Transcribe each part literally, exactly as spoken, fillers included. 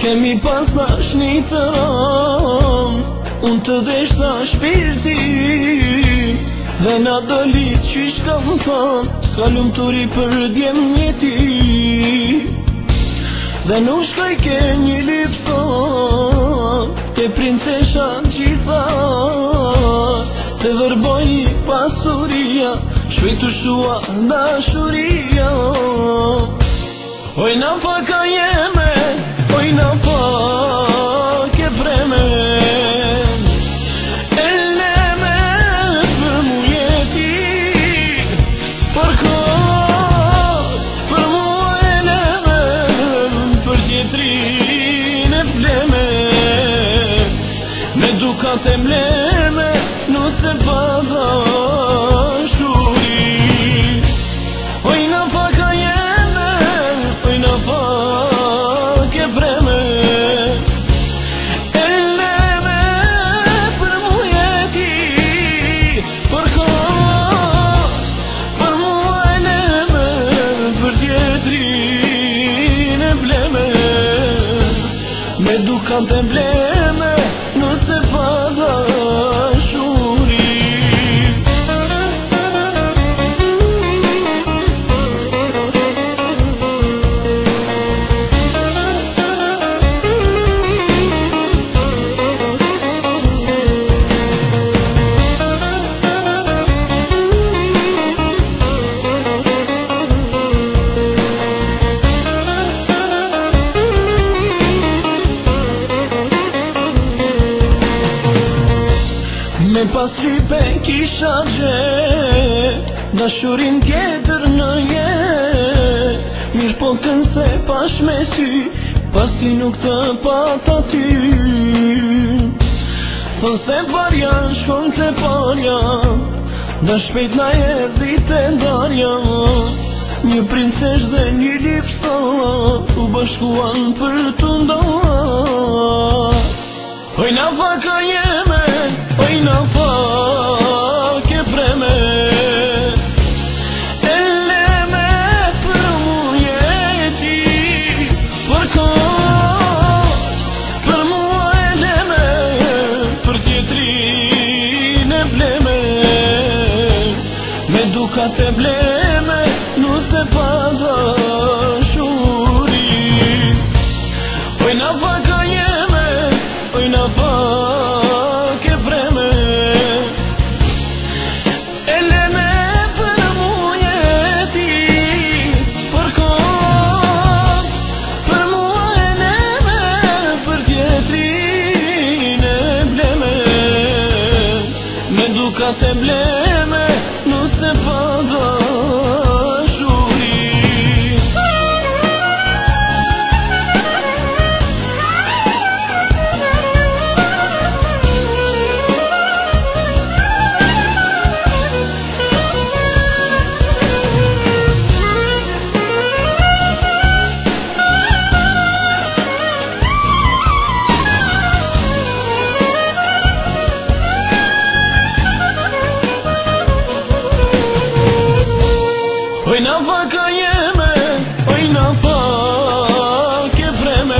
Kemi pas dashni të ram, unë të deshta shpirti, dhe na doli qysh kam than, s'ka lumturi për djem njeti. Dhe nuk shkoj ke një lipson, te princesha gjitha, te vërboj pasuria, shpejtu shua dashuria. Oj na faka jeme, oj na fake vreme, eleme për mu jeti, për kot, për mu eleme, për tjetrin e pleme, me dukat e mleme, nuse pada shuri. Oj na faka jeme, oj na fake vreme, eleme për mu jeti, për kot, për mu eleme, për tjetrin e bleme, me dukan të embleme, nëse pada shuri. Me pas lype kisha gjet, dashurin tjetër në jet, mirë po kënse pash me sy, pasi nuk të pata ty. Thon se parja shkon të parja, da shpejt na erdi të ndarja, një princesh dhe një lipsa, u bashkuan për të ndar. Oj na faka jeme, oj na fake vreme, eleme për mu jeti, për kot, për mu eleme, për tjetrin e bleme, me dukat e bleme, nuse pada shuri. Oj na faka jeme, oj na fake vreme, eleme për mu jeti, për kot, për mu eleme, për tjetrin e bleme, me dukat e bleme, nuse pada shuri. Oj na faka jeme, oj na fake vreme,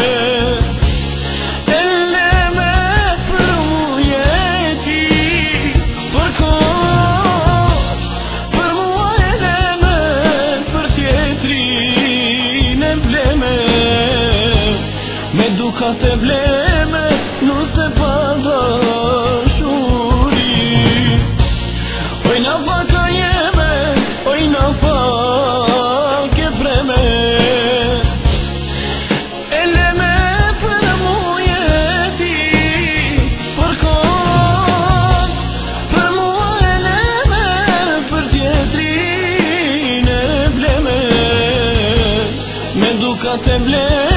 eleme për mu jeti, për kot, për mu eleme, për tjetrin e bleme, me dukat e bleme, nuse pada shuri. Oj na faka jeme, oj na fake vreme, eleme për mu jeti, për kot, për mu eleme, për tjetrin e bleme, me dukat e bleme,